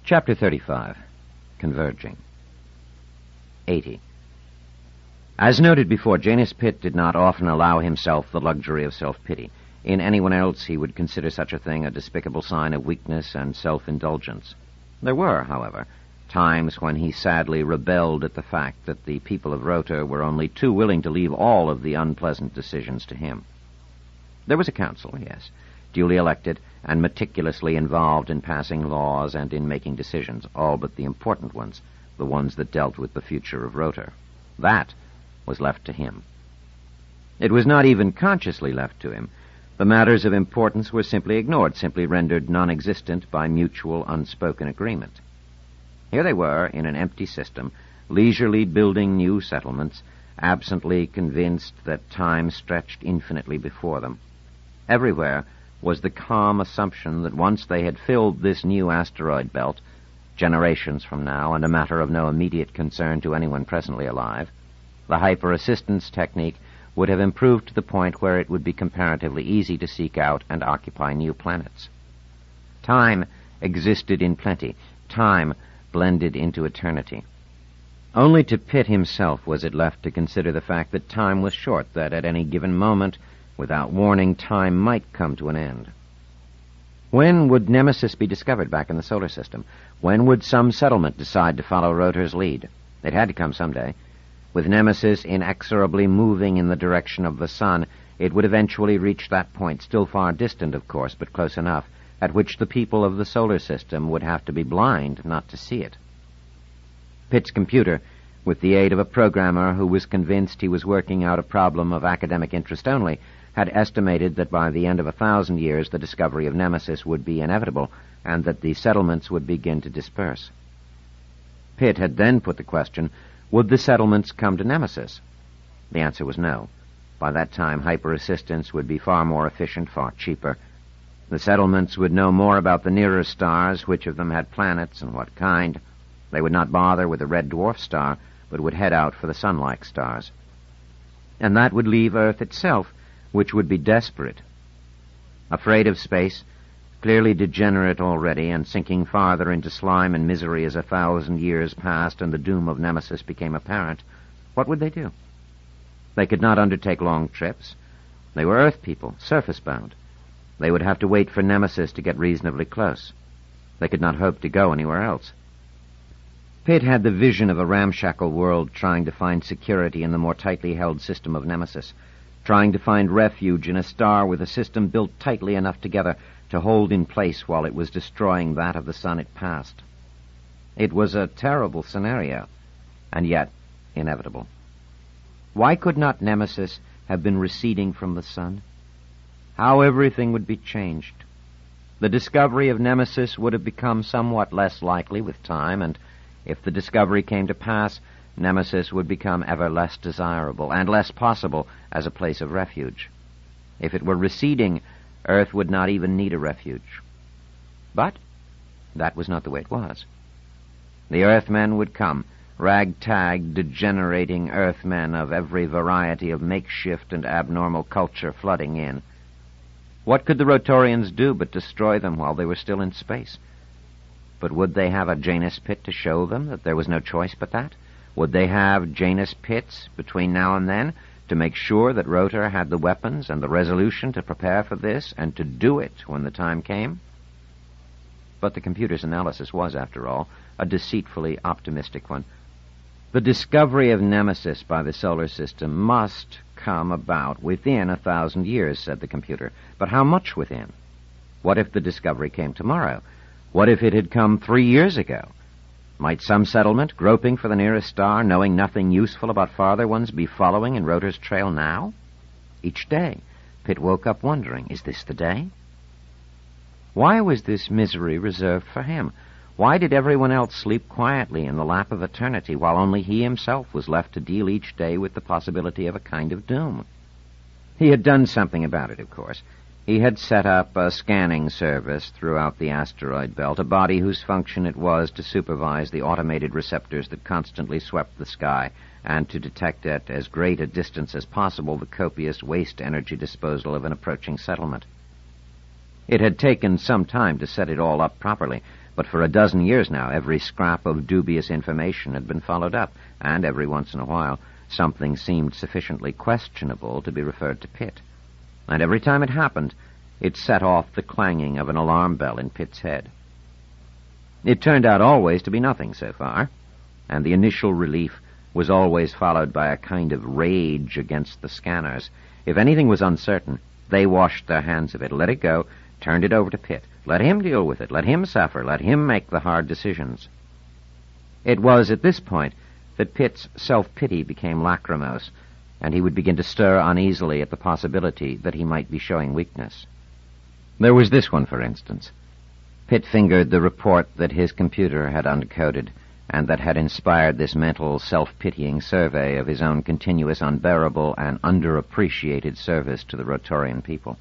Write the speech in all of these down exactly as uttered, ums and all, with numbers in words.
Chapter thirty-five. Converging. eighty. As noted before, Janus Pitt did not often allow himself the luxury of self-pity. In anyone else, he would consider such a thing a despicable sign of weakness and self-indulgence. There were, however, times when he sadly rebelled at the fact that the people of Rota were only too willing to leave all of the unpleasant decisions to him. There was a council, yes, duly elected and meticulously involved in passing laws and in making decisions, all but the important ones, the ones that dealt with the future of Rota. That was left to him. It was not even consciously left to him. The matters of importance were simply ignored, simply rendered non-existent by mutual unspoken agreement. Here they were, in an empty system, leisurely building new settlements, absently convinced that time stretched infinitely before them. Everywhere was the calm assumption that once they had filled this new asteroid belt, generations from now, and a matter of no immediate concern to anyone presently alive, the hyper-assistance technique would have improved to the point where it would be comparatively easy to seek out and occupy new planets. Time existed in plenty. Time blended into eternity. Only to Pitt himself was it left to consider the fact that time was short, that at any given moment, without warning, time might come to an end. When would Nemesis be discovered back in the solar system? When would some settlement decide to follow Rotor's lead? It had to come someday. With Nemesis inexorably moving in the direction of the sun, it would eventually reach that point, still far distant, of course, but close enough, at which the people of the solar system would have to be blind not to see it. Pitt's computer, with the aid of a programmer who was convinced he was working out a problem of academic interest only, had estimated that by the end of a thousand years the discovery of Nemesis would be inevitable, and that the settlements would begin to disperse. Pitt had then put the question, would the settlements come to Nemesis? The answer was no. By that time, hyper-assistance would be far more efficient, far cheaper. The settlements would know more about the nearer stars, which of them had planets and what kind. They would not bother with the red dwarf star, but would head out for the sun-like stars. And that would leave Earth itself, which would be desperate. Afraid of space, clearly degenerate already, and sinking farther into slime and misery as a thousand years passed and the doom of Nemesis became apparent, what would they do? They could not undertake long trips. They were Earth people, surface-bound. They would have to wait for Nemesis to get reasonably close. They could not hope to go anywhere else. Pitt had the vision of a ramshackle world trying to find security in the more tightly held system of Nemesis, trying to find refuge in a star with a system built tightly enough together to hold in place while it was destroying that of the sun it passed. It was a terrible scenario, and yet inevitable. Why could not Nemesis have been receding from the sun? How everything would be changed. The discovery of Nemesis would have become somewhat less likely with time, and if the discovery came to pass, Nemesis would become ever less desirable and less possible as a place of refuge. If it were receding, Earth would not even need a refuge. But that was not the way it was. The Earthmen would come, ragtag, degenerating Earthmen of every variety of makeshift and abnormal culture flooding in. What could the Rotorians do but destroy them while they were still in space? But would they have a Janus Pitt to show them that there was no choice but that? Would they have Janus Pitts between now and then to make sure that Rotor had the weapons and the resolution to prepare for this and to do it when the time came? But the computer's analysis was, after all, a deceitfully optimistic one. The discovery of Nemesis by the solar system must come about within a thousand years, said the computer. But how much within? What if the discovery came tomorrow? What if it had come three years ago? Might some settlement, groping for the nearest star, knowing nothing useful about farther ones, be following in Rotor's trail now? Each day, Pitt woke up wondering, is this the day? Why was this misery reserved for him? Why did everyone else sleep quietly in the lap of eternity, while only he himself was left to deal each day with the possibility of a kind of doom? He had done something about it, of course. He had set up a scanning service throughout the asteroid belt, a body whose function it was to supervise the automated receptors that constantly swept the sky, and to detect at as great a distance as possible the copious waste energy disposal of an approaching settlement. It had taken some time to set it all up properly. but for a dozen years now every scrap of dubious information had been followed up, and every once in a while something seemed sufficiently questionable to be referred to Pitt. And every time it happened, it set off the clanging of an alarm bell in Pitt's head. It turned out always to be nothing so far, and the initial relief was always followed by a kind of rage against the scanners. If anything was uncertain, they washed their hands of it, let it go, turned it over to Pitt. Let him deal with it, let him suffer, let him make the hard decisions. It was at this point that Pitt's self-pity became lachrymose, and he would begin to stir uneasily at the possibility that he might be showing weakness. There was this one, for instance. Pitt fingered the report that his computer had uncoded, and that had inspired this mental, self-pitying survey of his own continuous, unbearable, and underappreciated service to the Rotorian people.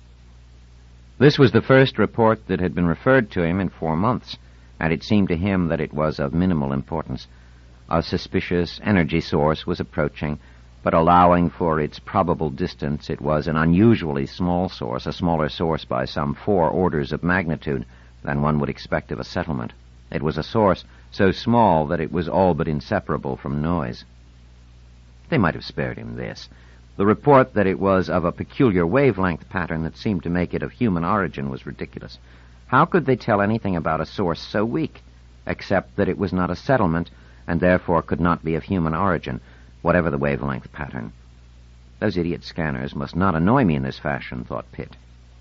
This was the first report that had been referred to him in four months, and it seemed to him that it was of minimal importance. A suspicious energy source was approaching, but allowing for its probable distance, it was an unusually small source, a smaller source by some four orders of magnitude than one would expect of a settlement. It was a source so small that it was all but inseparable from noise. They might have spared him this. The report that it was of a peculiar wavelength pattern that seemed to make it of human origin was ridiculous. How could they tell anything about a source so weak, except that it was not a settlement and therefore could not be of human origin, whatever the wavelength pattern? Those idiot scanners must not annoy me in this fashion, thought Pitt.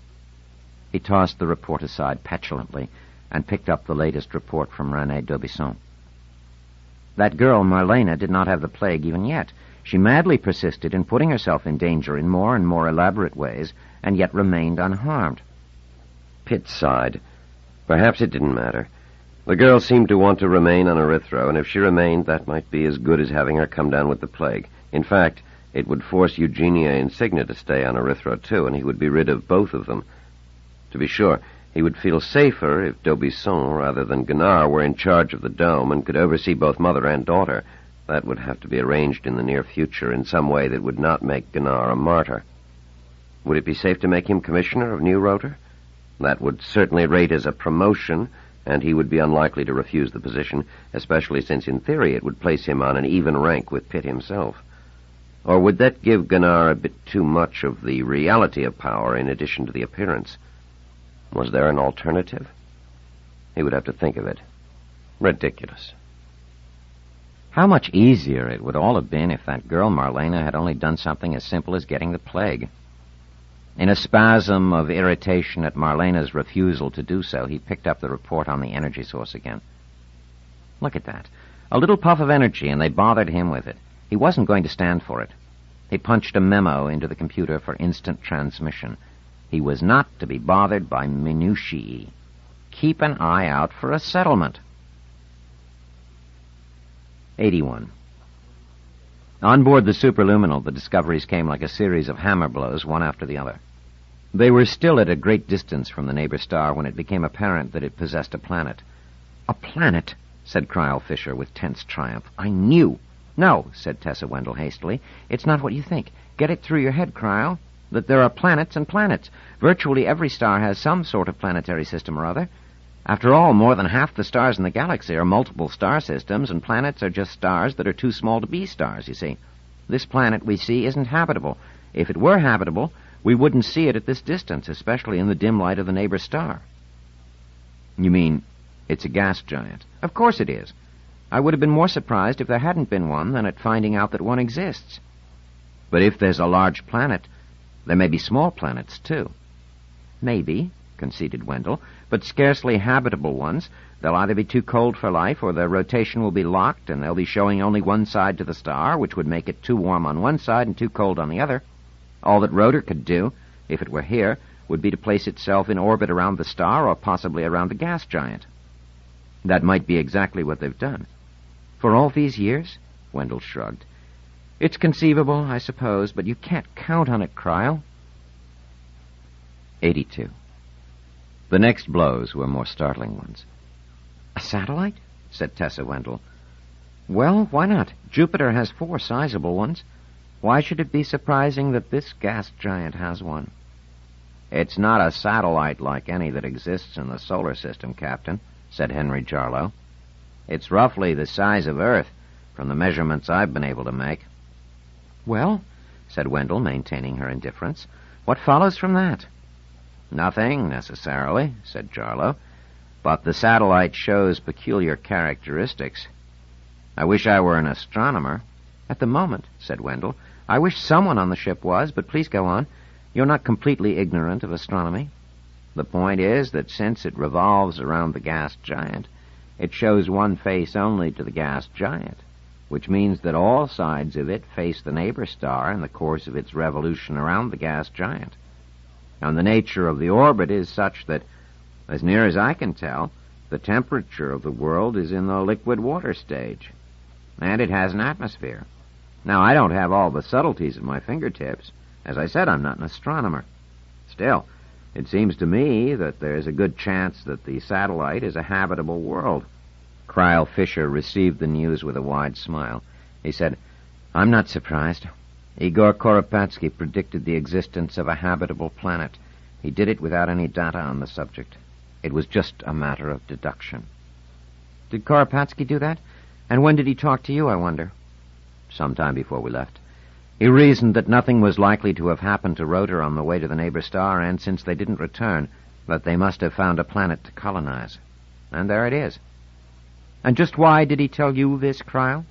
He tossed the report aside petulantly and picked up the latest report from René d'Aubusson. That girl, Marlena, did not have the plague even yet. She madly persisted in putting herself in danger in more and more elaborate ways, and yet remained unharmed. Pitt sighed. Perhaps it didn't matter. The girl seemed to want to remain on Erythro, and if she remained, that might be as good as having her come down with the plague. In fact, it would force Eugenia Insignia to stay on Erythro, too, and he would be rid of both of them. To be sure, he would feel safer if d'Aubusson, rather than Guenard, were in charge of the dome and could oversee both mother and daughter. That would have to be arranged in the near future in some way that would not make Guenard a martyr. Would it be safe to make him commissioner of New Rotor? That would certainly rate as a promotion, and he would be unlikely to refuse the position, especially since in theory it would place him on an even rank with Pitt himself. Or would that give Guenard a bit too much of the reality of power in addition to the appearance? Was there an alternative? He would have to think of it. Ridiculous. How much easier it would all have been if that girl Marlena had only done something as simple as getting the plague. In a spasm of irritation at Marlena's refusal to do so, he picked up the report on the energy source again. Look at that. A little puff of energy, and they bothered him with it. He wasn't going to stand for it. He punched a memo into the computer for instant transmission. He was not to be bothered by minutiae. Keep an eye out for a settlement. eighty-one. On board the Superluminal, the discoveries came like a series of hammer blows, one after the other. They were still at a great distance from the neighbor star when it became apparent that it possessed a planet. A planet, said Cryle Fisher with tense triumph. I knew. No, said Tessa Wendell hastily. It's not what you think. Get it through your head, Cryle, that there are planets and planets. Virtually every star has some sort of planetary system or other. After all, more than half the stars in the galaxy are multiple star systems, and planets are just stars that are too small to be stars, you see. This planet we see isn't habitable. If it were habitable, we wouldn't see it at this distance, especially in the dim light of the neighbor star. You mean it's a gas giant? Of course it is. I would have been more surprised if there hadn't been one than at finding out that one exists. But if there's a large planet, there may be small planets, too. Maybe, conceded Wendell, but scarcely habitable ones. They'll either be too cold for life, or their rotation will be locked, and they'll be showing only one side to the star, which would make it too warm on one side and too cold on the other. All that Rotor could do, if it were here, would be to place itself in orbit around the star or possibly around the gas giant. That might be exactly what they've done. For all these years? Wendell shrugged. It's conceivable, I suppose, but you can't count on it, Cryle. eighty-two. The next blows were more startling ones. A satellite? Said Tessa Wendell. Well, why not? Jupiter has four sizable ones. Why should it be surprising that this gas giant has one? It's not a satellite like any that exists in the solar system, Captain, said Henry Jarlow. "It's roughly the size of Earth, from the measurements I've been able to make." "Well," said Wendell, maintaining her indifference, "what follows from that?" "Nothing, necessarily," said Jarlow. "But the satellite shows peculiar characteristics. I wish I were an astronomer." "At the moment," said Wendell, "I wish someone on the ship was, but please go on. You're not completely ignorant of astronomy." "The point is that since it revolves around the gas giant, it shows one face only to the gas giant, which means that all sides of it face the neighbor star in the course of its revolution around the gas giant. And the nature of the orbit is such that, as near as I can tell, the temperature of the world is in the liquid water stage. And it has an atmosphere. Now, I don't have all the subtleties at my fingertips. As I said, I'm not an astronomer. Still, it seems to me that there's a good chance that the satellite is a habitable world." Cryle Fisher received the news with a wide smile. He said, "I'm not surprised. Igor Koropatsky predicted the existence of a habitable planet. He did it without any data on the subject. It was just a matter of deduction." "Did Koropatsky do that? And when did he talk to you, I wonder?" "Some time before we left. He reasoned that nothing was likely to have happened to Rotor on the way to the neighbor star, and since they didn't return, that they must have found a planet to colonize. And there it is." "And just why did he tell you this, Cryle?"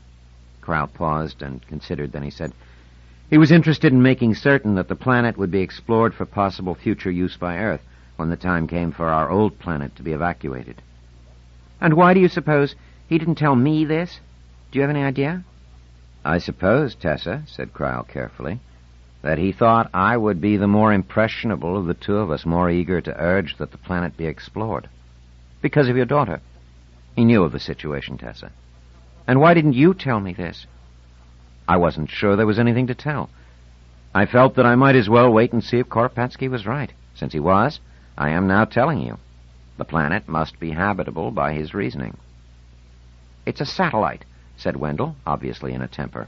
Cryle paused and considered. Then he said, "He was interested in making certain that the planet would be explored for possible future use by Earth when the time came for our old planet to be evacuated." "And why do you suppose he didn't tell me this? Do you have any idea?" "I suppose, Tessa," said Cryle carefully, "that he thought I would be the more impressionable of the two of us, more eager to urge that the planet be explored." "Because of your daughter?" "He knew of the situation, Tessa." "And why didn't you tell me this?" "I wasn't sure there was anything to tell. I felt that I might as well wait and see if Koropatsky was right. Since he was, I am now telling you. The planet must be habitable by his reasoning." "It's a satellite," said Wendell, obviously in a temper.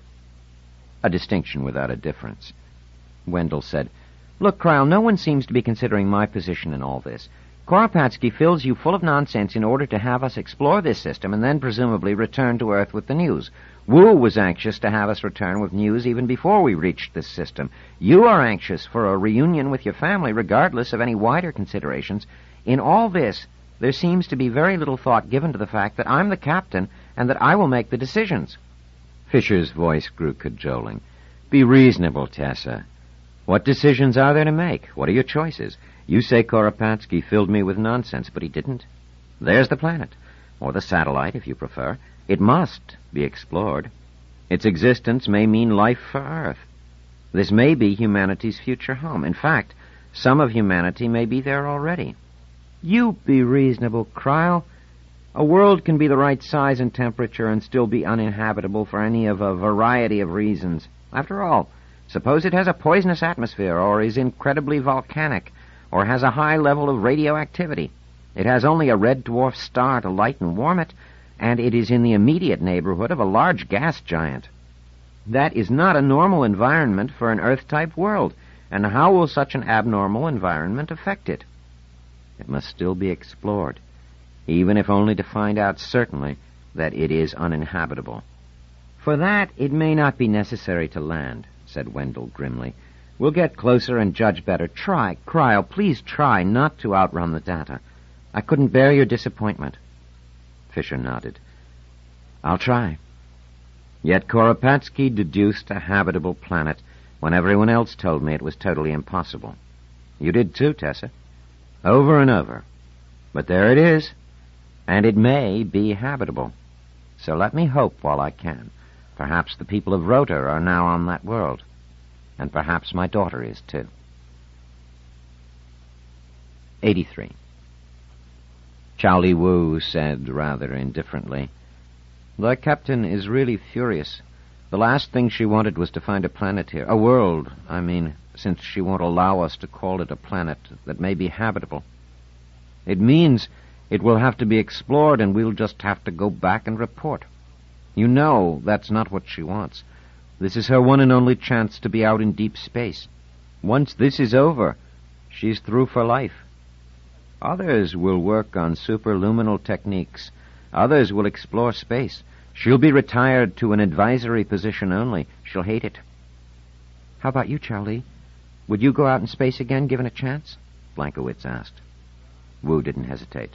"A distinction without a difference." Wendell said, "Look, Cryle, no one seems to be considering my position in all this. Koropatsky fills you full of nonsense in order to have us explore this system and then presumably return to Earth with the news. Wu was anxious to have us return with news even before we reached this system. You are anxious for a reunion with your family regardless of any wider considerations. In all this, there seems to be very little thought given to the fact that I'm the captain and that I will make the decisions." Fisher's voice grew cajoling. "Be reasonable, Tessa. What decisions are there to make? What are your choices? You say Koropatsky filled me with nonsense, but he didn't. There's the planet, or the satellite, if you prefer. It must be explored. Its existence may mean life for Earth. This may be humanity's future home. In fact, some of humanity may be there already." "You be reasonable, Cryle. A world can be the right size and temperature and still be uninhabitable for any of a variety of reasons. After all, suppose it has a poisonous atmosphere, or is incredibly volcanic, or has a high level of radioactivity. It has only a red dwarf star to light and warm it, and it is in the immediate neighborhood of a large gas giant. That is not a normal environment for an Earth-type world, and how will such an abnormal environment affect it?" "It must still be explored, even if only to find out certainly that it is uninhabitable." "For that, it may not be necessary to land," said Wendell grimly. "We'll get closer and judge better. Try, Cryle, please try not to outrun the data. I couldn't bear your disappointment." Fisher nodded. "I'll try. Yet Koropatsky deduced a habitable planet when everyone else told me it was totally impossible. You did too, Tessa. Over and over. But there it is, and it may be habitable. So let me hope while I can. Perhaps the people of Rotor are now on that world, and perhaps my daughter is too." eighty-three. Chow Li Wu said rather indifferently, "The captain is really furious. The last thing she wanted was to find a planet here, a world, I mean, since she won't allow us to call it a planet that may be habitable. It means it will have to be explored, and we'll just have to go back and report. You know that's not what she wants. This is her one and only chance to be out in deep space. Once this is over, she's through for life." Others will work on superluminal techniques. Others will explore space. She'll be retired to an advisory position only. She'll hate it. How about you, Charlie? Would you go out in space again, given a chance? Blankowitz asked. Wu didn't hesitate.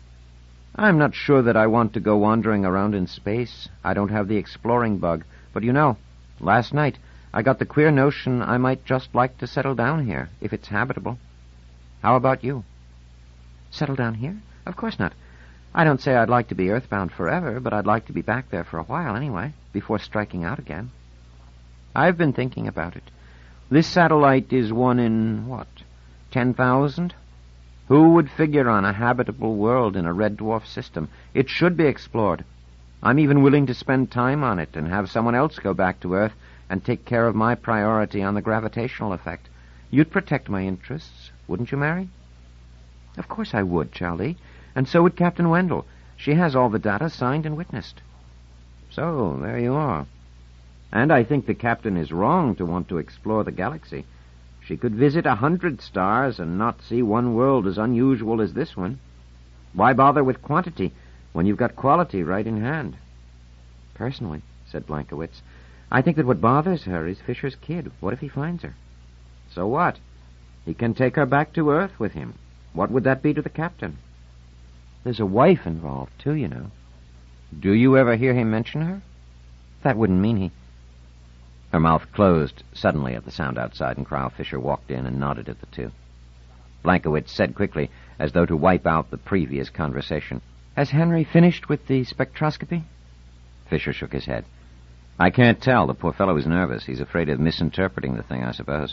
I'm not sure that I want to go wandering around in space. I don't have the exploring bug. But you know, last night I got the queer notion I might just like to settle down here, if it's habitable. How about you? Settle down here? Of course not. I don't say I'd like to be earthbound forever, but I'd like to be back there for a while anyway, before striking out again. I've been thinking about it. This satellite is one in, what, ten thousand? Who would figure on a habitable world in a red dwarf system? It should be explored. I'm even willing to spend time on it and have someone else go back to Earth and take care of my priority on the gravitational effect. You'd protect my interests, wouldn't you, Mary? Of course I would, Charlie. And so would Captain Wendell. She has all the data signed and witnessed. So, there you are. And I think the captain is wrong to want to explore the galaxy. She could visit a hundred stars and not see one world as unusual as this one. Why bother with quantity when you've got quality right in hand? Personally, said Blankowitz, I think that what bothers her is Fisher's kid. What if he finds her? So what? He can take her back to Earth with him. What would that be to the captain? There's a wife involved, too, you know. Do you ever hear him mention her? That wouldn't mean he... Her mouth closed suddenly at the sound outside, and Crowell Fisher walked in and nodded at the two. Blankowitz said quickly, as though to wipe out the previous conversation, Has Henry finished with the spectroscopy? Fisher shook his head. I can't tell. The poor fellow is nervous. He's afraid of misinterpreting the thing, I suppose.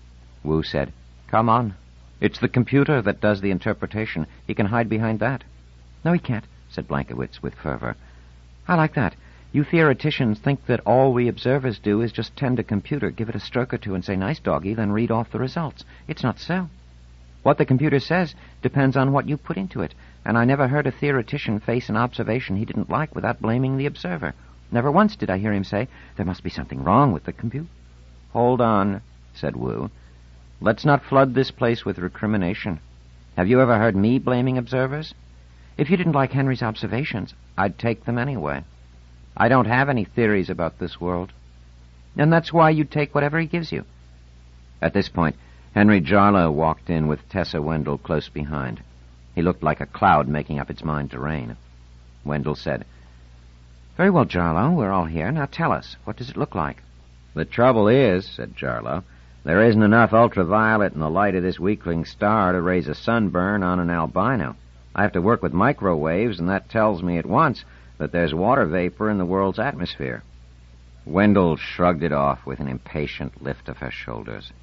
Wu said, Come on. It's the computer that does the interpretation. He can hide behind that. No, he can't, said Blankowitz with fervor. I like that. You theoreticians think that all we observers do is just tend a computer, give it a stroke or two, and say, nice doggy, then read off the results. It's not so. What the computer says depends on what you put into it, and I never heard a theoretician face an observation he didn't like without blaming the observer. Never once did I hear him say, there must be something wrong with the computer. Hold on, said Wu. Let's not flood this place with recrimination. Have you ever heard me blaming observers? If you didn't like Henry's observations, I'd take them anyway. I don't have any theories about this world. And that's why you take whatever he gives you. At this point, Henry Jarlow walked in with Tessa Wendell close behind. He looked like a cloud making up its mind to rain. Wendell said, Very well, Jarlow, we're all here. Now tell us, what does it look like? The trouble is, said Jarlow, there isn't enough ultraviolet in the light of this weakling star to raise a sunburn on an albino. I have to work with microwaves, and that tells me at once that there's water vapor in the world's atmosphere. Wendell shrugged it off with an impatient lift of her shoulders.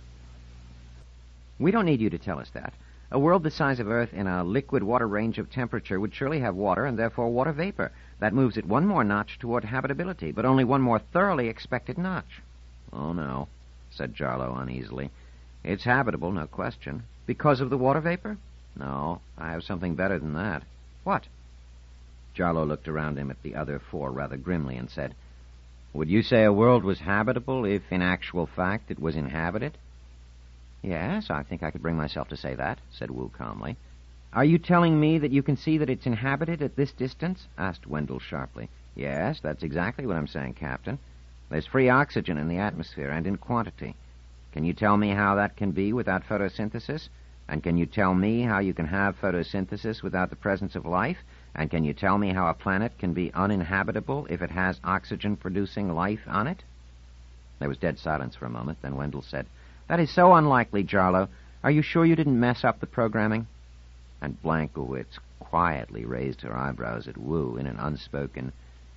We don't need you to tell us that. A world the size of Earth in a liquid water range of temperature would surely have water and therefore water vapor. That moves it one more notch toward habitability, but only one more thoroughly expected notch. Oh, no, said Jarlow uneasily. It's habitable, no question. Because of the water vapor? No, I have something better than that. What? Jarlow looked around him at the other four rather grimly and said, Would you say a world was habitable if, in actual fact, it was inhabited? Yes, I think I could bring myself to say that, said Wu calmly. Are you telling me that you can see that it's inhabited at this distance? Asked Wendell sharply. Yes, that's exactly what I'm saying, Captain. There's free oxygen in the atmosphere and in quantity. Can you tell me how that can be without photosynthesis? And can you tell me how you can have photosynthesis without the presence of life? And can you tell me how a planet can be uninhabitable if it has oxygen-producing life on it? There was dead silence for a moment. Then Wendell said, That is so unlikely, Jarlow. Are you sure you didn't mess up the programming? And Blankowitz quietly raised her eyebrows at Wu in an unspoken,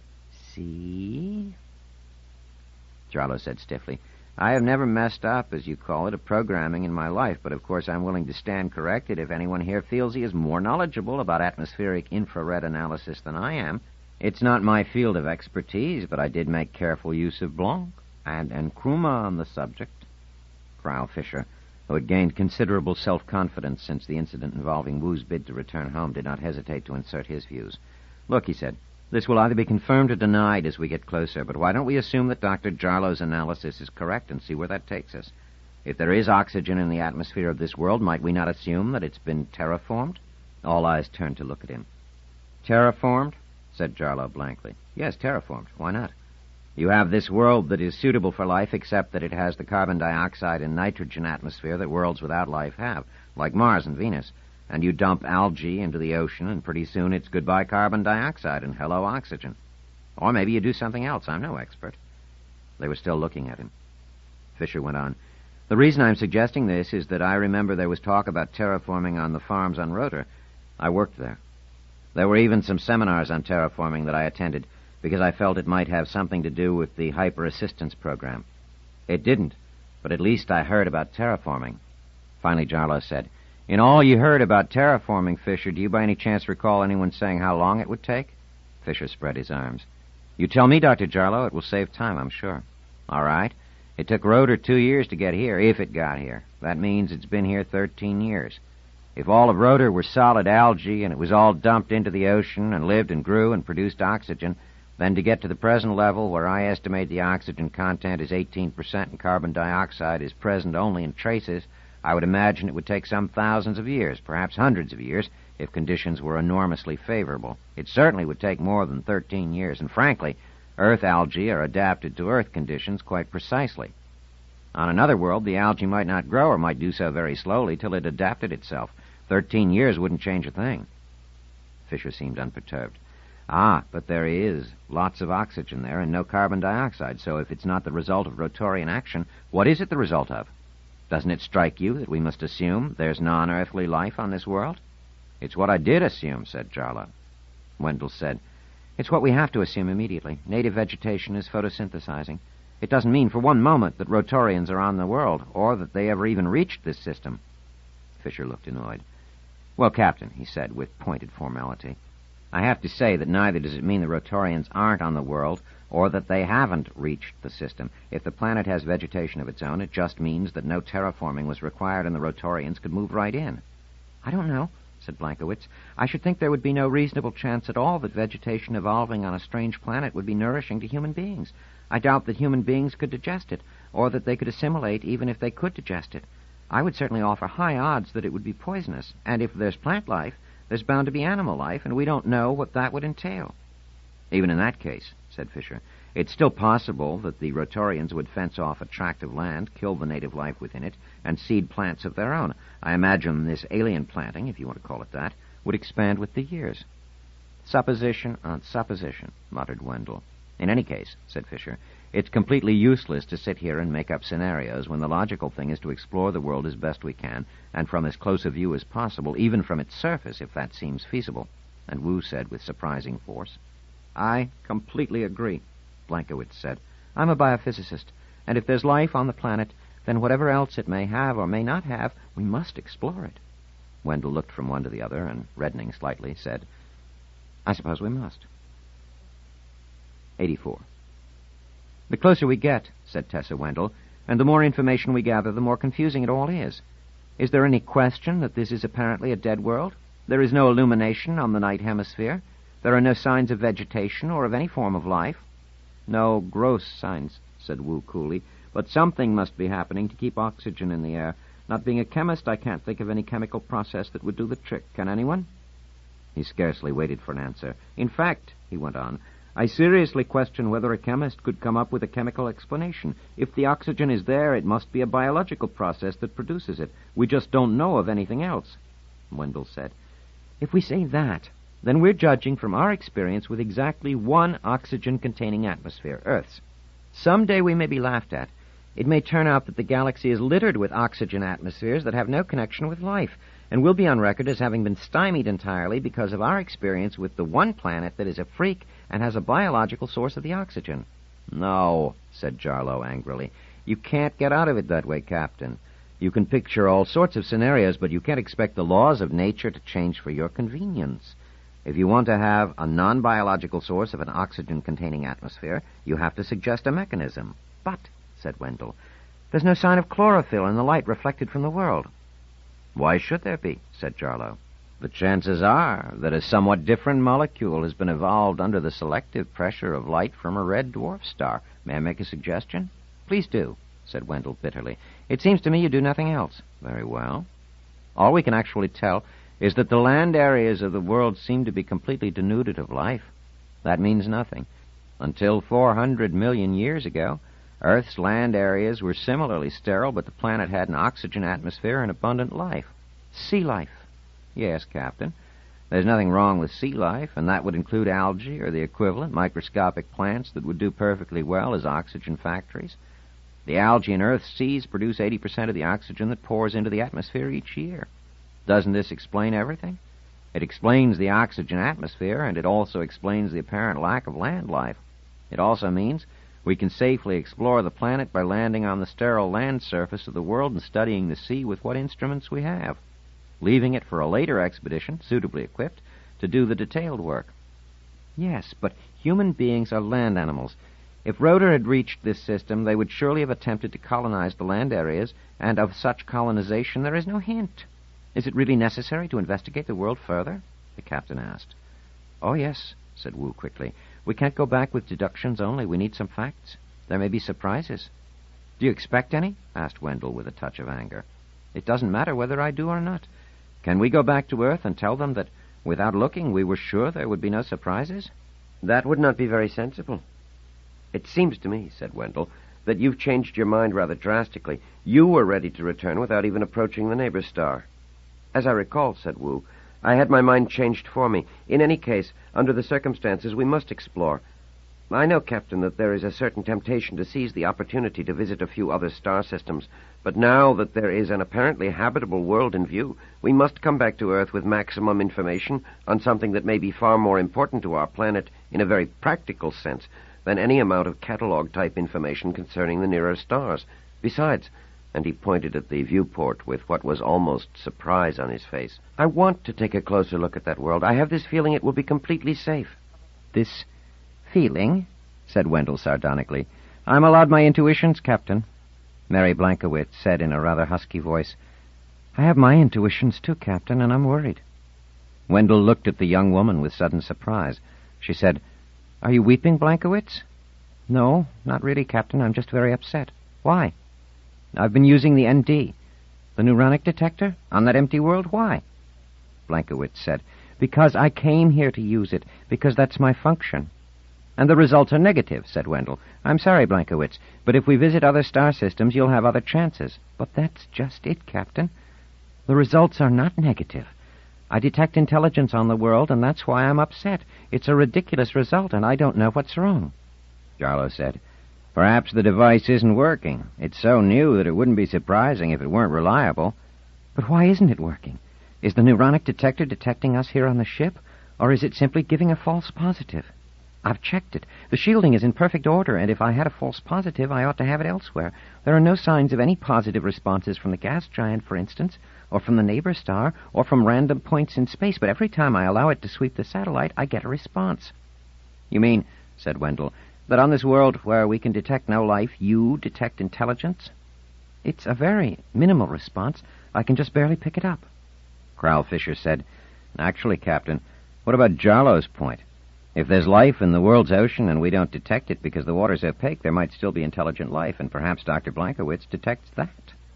See? Jarlow said stiffly, I have never messed up, as you call it, a programming in my life, but of course I'm willing to stand corrected if anyone here feels he is more knowledgeable about atmospheric infrared analysis than I am. It's not my field of expertise, but I did make careful use of Blanc and Nkrumah on the subject. Crowell Fisher, who had gained considerable self-confidence since the incident involving Wu's bid to return home, did not hesitate to insert his views. Look, he said, this will either be confirmed or denied as we get closer, but why don't we assume that Doctor Jarlow's analysis is correct and see where that takes us? If there is oxygen in the atmosphere of this world, might we not assume that it's been terraformed? All eyes turned to look at him. Terraformed? Said Jarlow blankly. Yes, terraformed. Why not? You have this world that is suitable for life, except that it has the carbon dioxide and nitrogen atmosphere that worlds without life have, like Mars and Venus. And you dump algae into the ocean, and pretty soon it's goodbye carbon dioxide and hello oxygen. Or maybe you do something else. I'm no expert. They were still looking at him. Fisher went on. The reason I'm suggesting this is that I remember there was talk about terraforming on the farms on Rotor. I worked there. There were even some seminars on terraforming that I attended because I felt it might have something to do with the hyper-assistance program. It didn't, but at least I heard about terraforming. Finally, Jarlow said, In all you heard about terraforming, Fisher, do you by any chance recall anyone saying how long it would take? Fisher spread his arms. You tell me, Doctor Jarlow. It will save time, I'm sure. All right. It took Rotor two years to get here, if it got here. That means it's been here thirteen years. If all of Rotor were solid algae and it was all dumped into the ocean and lived and grew and produced oxygen, then to get to the present level where I estimate the oxygen content is eighteen percent and carbon dioxide is present only in traces, I would imagine it would take some thousands of years, perhaps hundreds of years, if conditions were enormously favorable. It certainly would take more than thirteen years, and frankly, Earth algae are adapted to Earth conditions quite precisely. On another world, the algae might not grow or might do so very slowly till it adapted itself. Thirteen years wouldn't change a thing. Fisher seemed unperturbed. Ah, but there is lots of oxygen there and no carbon dioxide, so if it's not the result of Rotorian action, what is it the result of? Doesn't it strike you that we must assume there's non-earthly life on this world? It's what I did assume, said Jarlow. Wendell said, It's what we have to assume immediately. Native vegetation is photosynthesizing. It doesn't mean for one moment that Rotorians are on the world, or that they ever even reached this system. Fisher looked annoyed. Well, Captain, he said with pointed formality, I have to say that neither does it mean the Rotorians aren't on the world, or that they haven't reached the system. If the planet has vegetation of its own, it just means that no terraforming was required and the Rotorians could move right in. I don't know, said Blankowitz. I should think there would be no reasonable chance at all that vegetation evolving on a strange planet would be nourishing to human beings. I doubt that human beings could digest it, or that they could assimilate even if they could digest it. I would certainly offer high odds that it would be poisonous, and if there's plant life, there's bound to be animal life, and we don't know what that would entail. Even in that case, said Fisher, it's still possible that the Rotorians would fence off a tract of land, kill the native life within it, and seed plants of their own. I imagine this alien planting, if you want to call it that, would expand with the years. Supposition on supposition, muttered Wendell. In any case, said Fisher, it's completely useless to sit here and make up scenarios when the logical thing is to explore the world as best we can, and from as close a view as possible, even from its surface, if that seems feasible. And Wu said with surprising force. I completely agree, Blankowitz said. I'm a biophysicist, and if there's life on the planet, then whatever else it may have or may not have, we must explore it. Wendell looked from one to the other, and, reddening slightly, said, I suppose we must. eighty-four. The closer we get, said Tessa Wendell, and the more information we gather, the more confusing it all is. Is there any question that this is apparently a dead world? There is no illumination on the night hemisphere. There are no signs of vegetation or of any form of life. No gross signs, said Wu coolly, but something must be happening to keep oxygen in the air. Not being a chemist, I can't think of any chemical process that would do the trick. Can anyone? He scarcely waited for an answer. In fact, he went on, I seriously question whether a chemist could come up with a chemical explanation. If the oxygen is there, it must be a biological process that produces it. We just don't know of anything else. Wendell said, If we say that, then we're judging from our experience with exactly one oxygen-containing atmosphere, Earth's. Someday we may be laughed at. It may turn out that the galaxy is littered with oxygen atmospheres that have no connection with life, and we'll be on record as having been stymied entirely because of our experience with the one planet that is a freak and has a biological source of the oxygen. No, said Jarlow angrily. You can't get out of it that way, Captain. You can picture all sorts of scenarios, but you can't expect the laws of nature to change for your convenience. If you want to have a non-biological source of an oxygen-containing atmosphere, you have to suggest a mechanism. But, said Wendell, there's no sign of chlorophyll in the light reflected from the world. Why should there be? Said Jarlow. The chances are that a somewhat different molecule has been evolved under the selective pressure of light from a red dwarf star. May I make a suggestion? Please do, said Wendell bitterly. "It seems to me you do nothing else." "Very well. All we can actually tell is that the land areas of the world seem to be completely denuded of life. That means nothing. Until four hundred million years ago, Earth's land areas were similarly sterile, but the planet had an oxygen atmosphere and abundant life. Sea life. Yes, Captain. There's nothing wrong with sea life, and that would include algae or the equivalent, microscopic plants that would do perfectly well as oxygen factories. The algae in Earth's seas produce eighty percent of the oxygen that pours into the atmosphere each year. Doesn't this explain everything? It explains the oxygen atmosphere, and it also explains the apparent lack of land life. It also means we can safely explore the planet by landing on the sterile land surface of the world and studying the sea with what instruments we have, leaving it for a later expedition, suitably equipped, to do the detailed work. Yes, but human beings are land animals. If Roeder had reached this system, they would surely have attempted to colonize the land areas, and of such colonization there is no hint. Is it really necessary to investigate the world further? The captain asked. Oh, yes, said Wu quickly. We can't go back with deductions only. We need some facts. There may be surprises. Do you expect any? Asked Wendell with a touch of anger. It doesn't matter whether I do or not. Can we go back to Earth and tell them that, without looking, we were sure there would be no surprises? That would not be very sensible. It seems to me, said Wendell, that you've changed your mind rather drastically. You were ready to return without even approaching the neighbor star. As I recall, said Wu, I had my mind changed for me. In any case, under the circumstances, we must explore. I know, Captain, that there is a certain temptation to seize the opportunity to visit a few other star systems, but now that there is an apparently habitable world in view, we must come back to Earth with maximum information on something that may be far more important to our planet in a very practical sense than any amount of catalog-type information concerning the nearer stars. Besides, and he pointed at the viewport with what was almost surprise on his face, I want to take a closer look at that world. I have this feeling it will be completely safe. This feeling, said Wendell sardonically. I'm allowed my intuitions, Captain. Mary Blankowitz said in a rather husky voice, I have my intuitions too, Captain, and I'm worried. Wendell looked at the young woman with sudden surprise. She said, Are you weeping, Blankowitz? No, not really, Captain. I'm just very upset. Why? I've been using the N D, the neuronic detector, on that empty world. Why? Blankowitz said, Because I came here to use it, because that's my function. And the results are negative, said Wendell. I'm sorry, Blankowitz, but if we visit other star systems, you'll have other chances. But that's just it, Captain. The results are not negative. I detect intelligence on the world, and that's why I'm upset. It's a ridiculous result, and I don't know what's wrong. Jarlow said, Perhaps the device isn't working. It's so new that it wouldn't be surprising if it weren't reliable. But why isn't it working? Is the neuronic detector detecting us here on the ship, or is it simply giving a false positive? I've checked it. The shielding is in perfect order, and if I had a false positive, I ought to have it elsewhere. There are no signs of any positive responses from the gas giant, for instance, or from the neighbor star, or from random points in space, but every time I allow it to sweep the satellite, I get a response. You mean, said Wendell, that on this world where we can detect no life, you detect intelligence? It's a very minimal response. I can just barely pick it up. Crowell Fisher said, Actually, Captain, what about Jarlow's point? If there's life in the world's ocean and we don't detect it because the water's opaque, there might still be intelligent life, and perhaps Doctor Blankowitz detects that.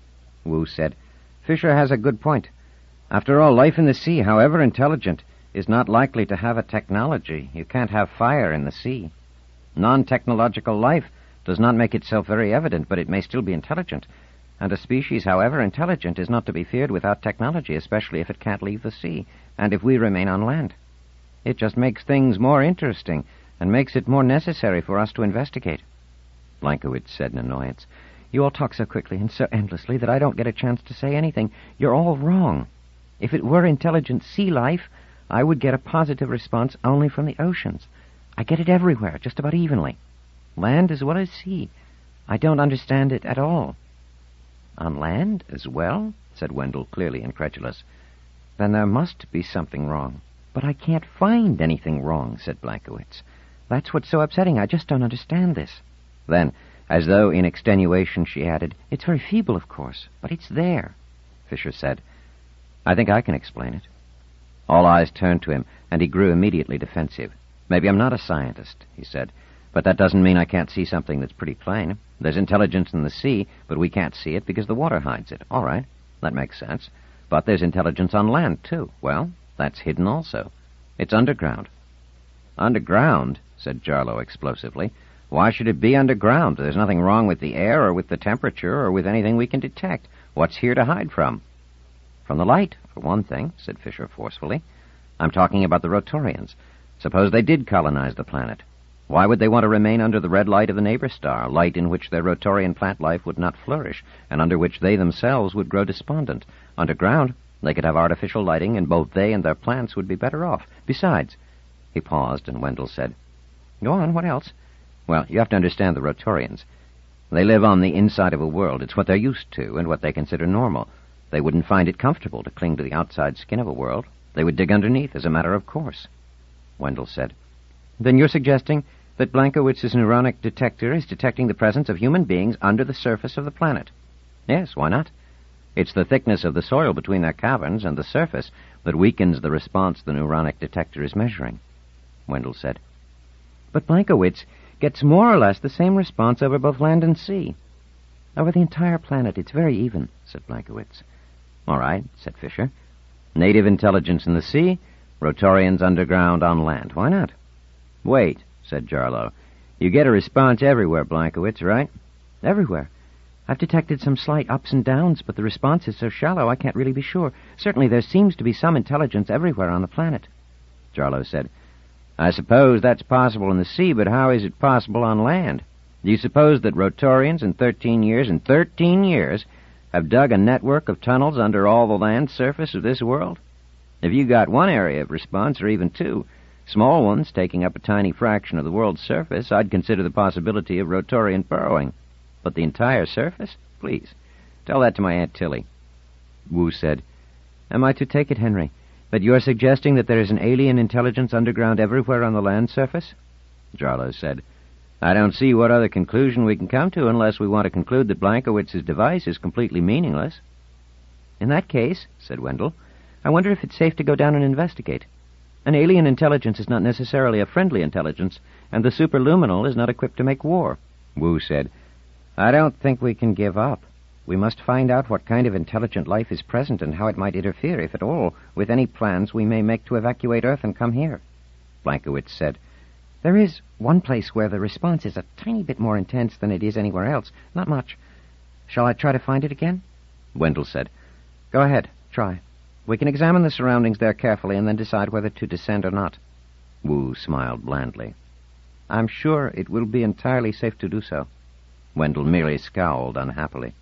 Wu said, Fisher has a good point. After all, life in the sea, however intelligent, is not likely to have a technology. You can't have fire in the sea. Non-technological life does not make itself very evident, but it may still be intelligent. And a species, however intelligent, is not to be feared without technology, especially if it can't leave the sea, and if we remain on land. It just makes things more interesting and makes it more necessary for us to investigate. Blankowitz said in annoyance, You all talk so quickly and so endlessly that I don't get a chance to say anything. You're all wrong. If it were intelligent sea life, I would get a positive response only from the oceans. I get it everywhere, just about evenly. Land as well as sea. I don't understand it at all. On land as well? Said Wendell, clearly incredulous. Then there must be something wrong. But I can't find anything wrong, said Blankowitz. That's what's so upsetting. I just don't understand this. Then, as though in extenuation, she added, It's very feeble, of course, but it's there. Fisher said, I think I can explain it. All eyes turned to him, and he grew immediately defensive. Maybe I'm not a scientist, he said, But that doesn't mean I can't see something that's pretty plain. There's intelligence in the sea, but we can't see it because the water hides it. All right, that makes sense. But there's intelligence on land, too. Well, that's hidden also. It's underground. Underground, said Jarlow explosively. Why should it be underground? There's nothing wrong with the air or with the temperature or with anything we can detect. What's here to hide from? From the light, for one thing, said Fisher forcefully. I'm talking about the Rotorians. Suppose they did colonize the planet. Why would they want to remain under the red light of the neighbor star, light in which their Rotorian plant life would not flourish, and under which they themselves would grow despondent? Underground, they could have artificial lighting, and both they and their plants would be better off. Besides, he paused, and Wendell said, Go on, what else? Well, you have to understand the Rotorians. They live on the inside of a world. It's what they're used to and what they consider normal. They wouldn't find it comfortable to cling to the outside skin of a world. They would dig underneath as a matter of course. Wendell said, Then you're suggesting that Blankowitz's neuronic detector is detecting the presence of human beings under the surface of the planet? Yes, why not? It's the thickness of the soil between their caverns and the surface that weakens the response the neuronic detector is measuring. Wendell said, But Blankowitz gets more or less the same response over both land and sea. Over the entire planet, it's very even, said Blankowitz. All right, said Fisher. Native intelligence in the sea, Rotorians underground on land. Why not? Wait, said Jarlow. You get a response everywhere, Blankowitz, right? Everywhere. I've detected some slight ups and downs, but the response is so shallow I can't really be sure. Certainly there seems to be some intelligence everywhere on the planet. Jarlow said, I suppose that's possible in the sea, but how is it possible on land? Do you suppose that Rotorians in thirteen years, in thirteen years, have dug a network of tunnels under all the land surface of this world? If you got one area of response, or even two, small ones taking up a tiny fraction of the world's surface, I'd consider the possibility of Rotorian burrowing. But the entire surface? Please, tell that to my Aunt Tilly. Wu said, Am I to take it, Henry, that you're suggesting that there is an alien intelligence underground everywhere on the land surface? Jarlow said, I don't see what other conclusion we can come to unless we want to conclude that Blankowitz's device is completely meaningless. In that case, said Wendell, I wonder if it's safe to go down and investigate. An alien intelligence is not necessarily a friendly intelligence, and the superluminal is not equipped to make war. Wu said, I don't think we can give up. We must find out what kind of intelligent life is present and how it might interfere, if at all, with any plans we may make to evacuate Earth and come here. Blankowitz said, There is one place where the response is a tiny bit more intense than it is anywhere else. Not much. Shall I try to find it again? Wendell said, Go ahead, try. We can examine the surroundings there carefully and then decide whether to descend or not. Wu smiled blandly. I'm sure it will be entirely safe to do so. Wendell merely scowled unhappily.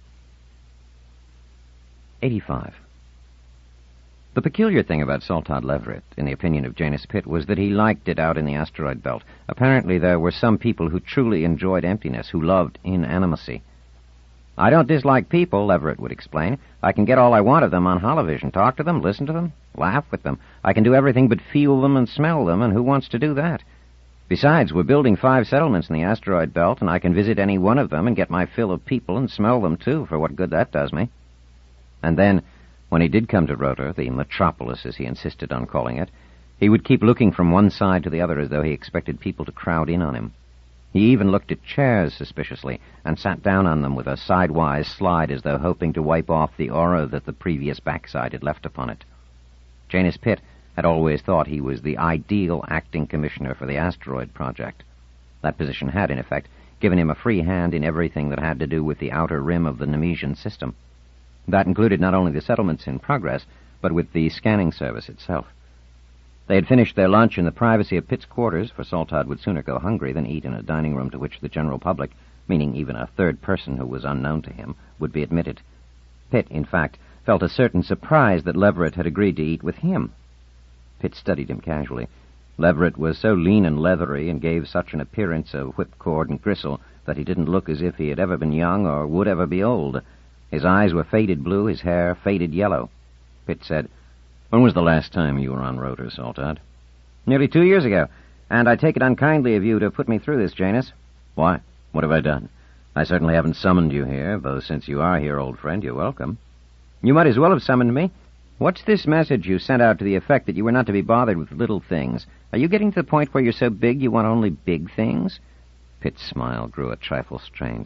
eighty-five. The peculiar thing about Saltod Leverett, in the opinion of Janus Pitt, was that he liked it out in the asteroid belt. Apparently there were some people who truly enjoyed emptiness, who loved inanimacy. I don't dislike people, Leverett would explain. I can get all I want of them on holovision, talk to them, listen to them, laugh with them. I can do everything but feel them and smell them, and who wants to do that? Besides, we're building five settlements in the asteroid belt, and I can visit any one of them and get my fill of people and smell them, too, for what good that does me. And then, when he did come to Rotor, the metropolis as he insisted on calling it, he would keep looking from one side to the other as though he expected people to crowd in on him. He even looked at chairs suspiciously and sat down on them with a sidewise slide as though hoping to wipe off the aura that the previous backside had left upon it. Janus Pitt had always thought he was the ideal acting commissioner for the asteroid project. That position had, in effect, given him a free hand in everything that had to do with the outer rim of the Nemesian system. That included not only the settlements in progress, but with the scanning service itself. They had finished their lunch in the privacy of Pitt's quarters, for Saltod would sooner go hungry than eat in a dining room to which the general public, meaning even a third person who was unknown to him, would be admitted. Pitt, in fact, felt a certain surprise that Leverett had agreed to eat with him. Pitt studied him casually. Leverett was so lean and leathery and gave such an appearance of whipcord and gristle that he didn't look as if he had ever been young or would ever be old. His eyes were faded blue, his hair faded yellow. Pitt said, When was the last time you were on Rotor, Saltod? Nearly two years ago, and I take it unkindly of you to put me through this, Janus. Why? What have I done? I certainly haven't summoned you here, though since you are here, old friend, you're welcome. You might as well have summoned me. What's this message you sent out to the effect that you were not to be bothered with little things? Are you getting to the point where you're so big you want only big things? Pitt's smile grew a trifle strained.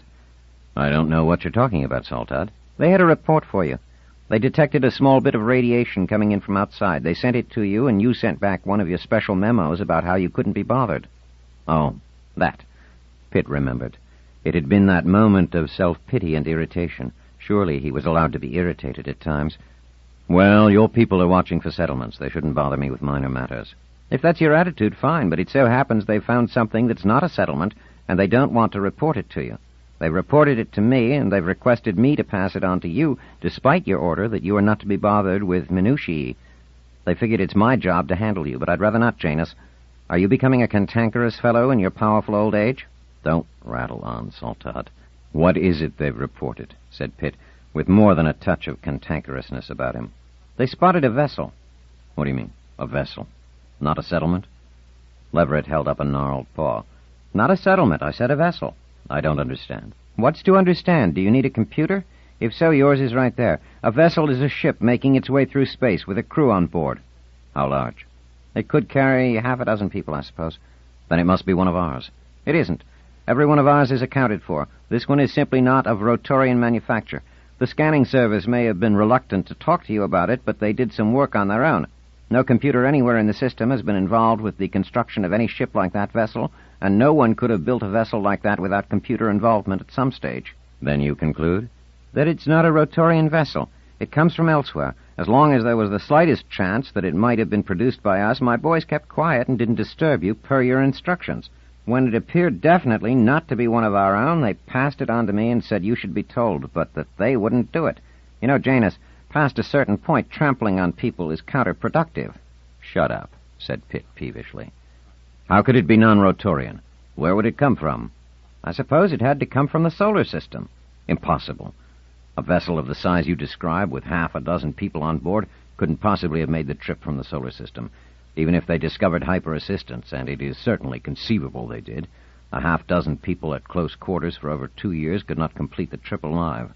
I don't know what you're talking about, Saltad. They had a report for you. They detected a small bit of radiation coming in from outside. They sent it to you, and you sent back one of your special memos about how you couldn't be bothered. Oh, that. Pitt remembered. It had been that moment of self-pity and irritation. Surely he was allowed to be irritated at times. Well, your people are watching for settlements. They shouldn't bother me with minor matters. If that's your attitude, fine, but it so happens they've found something that's not a settlement, and they don't want to report it to you. They've reported it to me, and they've requested me to pass it on to you, despite your order that you are not to be bothered with minutiae. They figured it's my job to handle you, but I'd rather not, Janus. Are you becoming a cantankerous fellow in your powerful old age? Don't rattle on, Saltad. What is it they've reported? Said Pitt, with more than a touch of cantankerousness about him. They spotted a vessel. What do you mean, a vessel? Not a settlement? Leverett held up a gnarled paw. Not a settlement, I said a vessel. I don't understand. What's to understand? Do you need a computer? If so, yours is right there. A vessel is a ship making its way through space with a crew on board. How large? It could carry half a dozen people, I suppose. Then it must be one of ours. It isn't. Every one of ours is accounted for. This one is simply not of Rotorian manufacture. The scanning service may have been reluctant to talk to you about it, but they did some work on their own. No computer anywhere in the system has been involved with the construction of any ship like that vessel, and no one could have built a vessel like that without computer involvement at some stage. Then you conclude? That it's not a Rotorian vessel. It comes from elsewhere. As long as there was the slightest chance that it might have been produced by us, my boys kept quiet and didn't disturb you per your instructions. When it appeared definitely not to be one of our own, they passed it on to me and said you should be told, but that they wouldn't do it. You know, Janus, past a certain point, trampling on people is counterproductive. Shut up, said Pitt peevishly. How could it be non-Rotorian? Where would it come from? I suppose it had to come from the solar system. Impossible. A vessel of the size you describe, with half a dozen people on board, couldn't possibly have made the trip from the solar system, even if they discovered hyper-assistance, and it is certainly conceivable they did. A half-dozen people at close quarters for over two years could not complete the trip alive.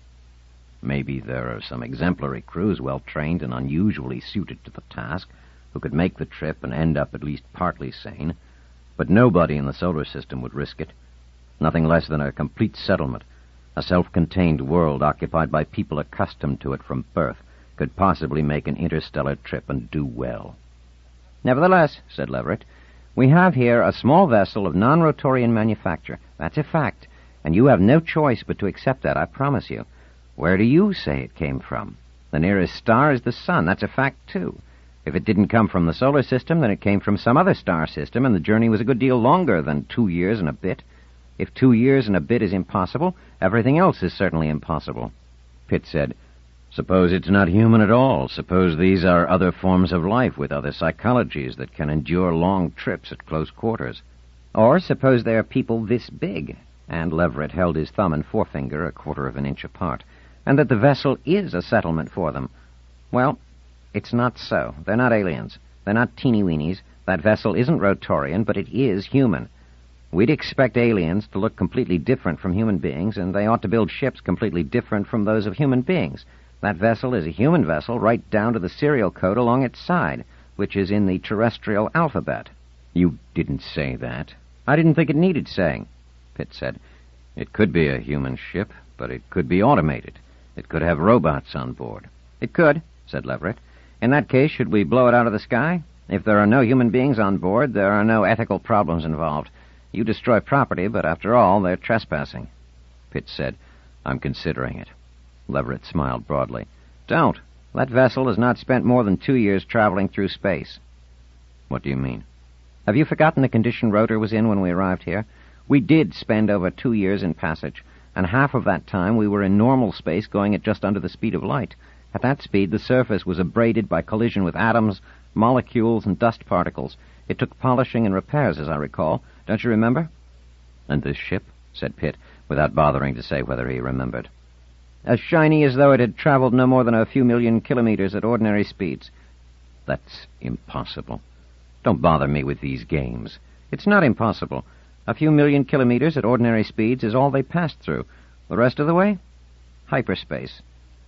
Maybe there are some exemplary crews, well-trained and unusually suited to the task, who could make the trip and end up at least partly sane, but nobody in the solar system would risk it. Nothing less than a complete settlement, a self-contained world occupied by people accustomed to it from birth, could possibly make an interstellar trip and do well. Nevertheless, said Leverett, we have here a small vessel of non-Rotorian manufacture. That's a fact, and you have no choice but to accept that, I promise you. Where do you say it came from? The nearest star is the sun. That's a fact, too. If it didn't come from the solar system, then it came from some other star system, and the journey was a good deal longer than two years and a bit. If two years and a bit is impossible, everything else is certainly impossible. Pitt said, Suppose it's not human at all. Suppose these are other forms of life with other psychologies that can endure long trips at close quarters. Or suppose they are people this big, and Leverett held his thumb and forefinger a quarter of an inch apart, and that the vessel is a settlement for them. Well, it's not so. They're not aliens. They're not teeny-weenies. That vessel isn't Rotorian, but it is human. We'd expect aliens to look completely different from human beings, and they ought to build ships completely different from those of human beings. That vessel is a human vessel right down to the serial code along its side, which is in the terrestrial alphabet. You didn't say that. I didn't think it needed saying, Pitt said. It could be a human ship, but it could be automated. It could have robots on board. It could, said Leverett. In that case, should we blow it out of the sky? If there are no human beings on board, there are no ethical problems involved. You destroy property, but after all, they're trespassing. Pitt said, I'm considering it. Leverett smiled broadly. Don't. That vessel has not spent more than two years traveling through space. What do you mean? Have you forgotten the condition Rotor was in when we arrived here? We did spend over two years in passage, and half of that time we were in normal space going at just under the speed of light. At that speed, the surface was abraded by collision with atoms, molecules, and dust particles. It took polishing and repairs, as I recall. Don't you remember? And this ship? Said Pitt, without bothering to say whether he remembered. As shiny as though it had traveled no more than a few million kilometers at ordinary speeds. That's impossible. Don't bother me with these games. It's not impossible. A few million kilometers at ordinary speeds is all they passed through. The rest of the way? Hyperspace.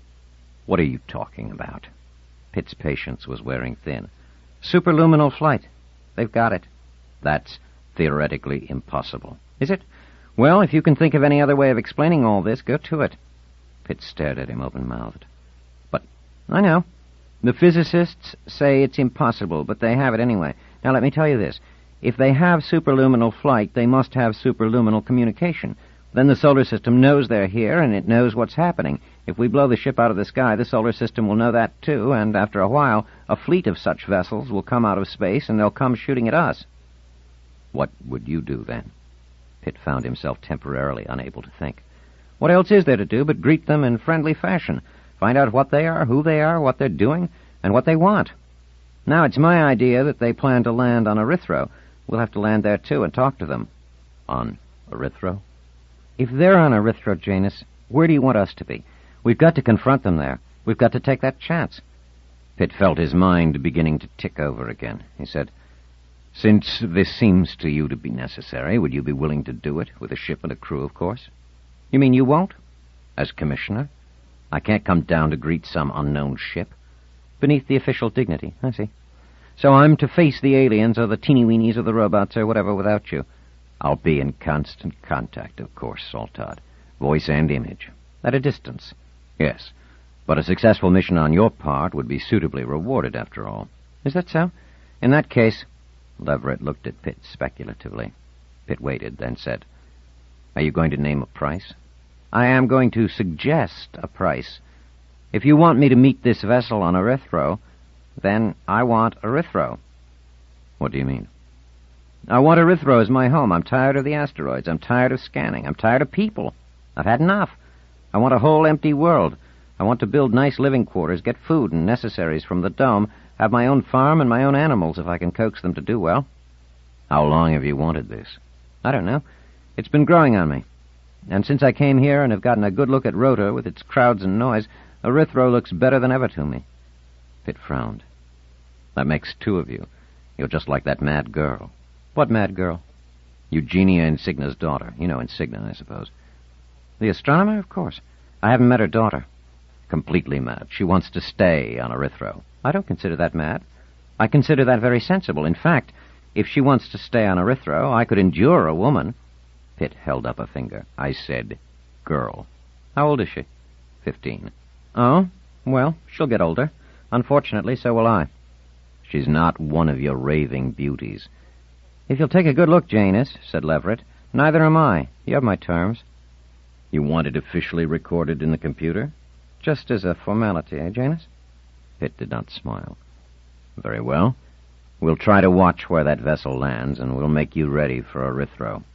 What are you talking about? Pitt's patience was wearing thin. Superluminal flight. They've got it. That's theoretically impossible. Is it? Well, if you can think of any other way of explaining all this, go to it. Pitt stared at him open-mouthed. But, I know. The physicists say it's impossible, but they have it anyway. Now, let me tell you this. If they have superluminal flight, they must have superluminal communication. Then the solar system knows they're here, and it knows what's happening. If we blow the ship out of the sky, the solar system will know that, too, and after a while, a fleet of such vessels will come out of space, and they'll come shooting at us. What would you do, then? Pitt found himself temporarily unable to think. What else is there to do but greet them in friendly fashion, find out what they are, who they are, what they're doing, and what they want? Now, it's my idea that they plan to land on Erythro. We'll have to land there, too, and talk to them. On Erythro? If they're on Erythro, Janus, where do you want us to be? We've got to confront them there. We've got to take that chance. Pitt felt his mind beginning to tick over again. He said, Since this seems to you to be necessary, would you be willing to do it, with a ship and a crew, of course? You mean you won't? As commissioner? I can't come down to greet some unknown ship. Beneath the official dignity, I see. So I'm to face the aliens or the teeny-weenies or the robots or whatever without you. I'll be in constant contact, of course, Saltod. Voice and image. At a distance? Yes. But a successful mission on your part would be suitably rewarded, after all. Is that so? In that case... Leverett looked at Pitt speculatively. Pitt waited, then said, Are you going to name a price? I am going to suggest a price. If you want me to meet this vessel on Erythro, then I want Erythro. What do you mean? I want Erythro as my home. I'm tired of the asteroids. I'm tired of scanning. I'm tired of people. I've had enough. I want a whole empty world. I want to build nice living quarters, get food and necessaries from the dome, have my own farm and my own animals if I can coax them to do well. How long have you wanted this? I don't know. It's been growing on me. And since I came here and have gotten a good look at Rota with its crowds and noise, Erythro looks better than ever to me. Pitt frowned. That makes two of you. You're just like that mad girl. What mad girl? Eugenia Insigna's daughter. You know Insigna, I suppose. The astronomer, of course. I haven't met her daughter. Completely mad. She wants to stay on Erythro. I don't consider that mad. I consider that very sensible. In fact, if she wants to stay on Erythro, I could endure a woman. Pitt held up a finger. I said, girl. How old is she? Fifteen. Oh? Well, she'll get older. Unfortunately, so will I. She's not one of your raving beauties. If you'll take a good look, Janus, said Leverett, neither am I. You have my terms. You want it officially recorded in the computer? Just as a formality, eh, Janus? Pitt did not smile. Very well. We'll try to watch where that vessel lands, and we'll make you ready for Erythro.